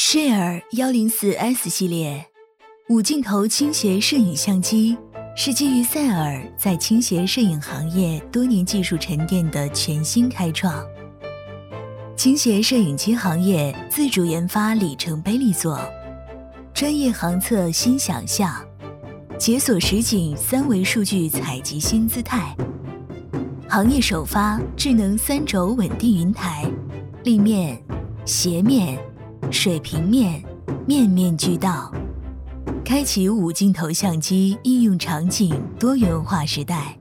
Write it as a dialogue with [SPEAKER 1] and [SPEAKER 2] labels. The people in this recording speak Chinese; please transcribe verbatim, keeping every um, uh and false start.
[SPEAKER 1] Share 一零四 S 系列五镜头倾斜摄影相机是基于赛尔在倾斜摄影行业多年技术沉淀的全新开创。倾斜摄影机行业自主研发里程碑力作，专业航测新想象，解锁实景三维数据采集新姿态。行业首发智能三轴稳定云台，立面、斜面、水平面，面面俱到，开启五镜头相机应用场景多元化时代。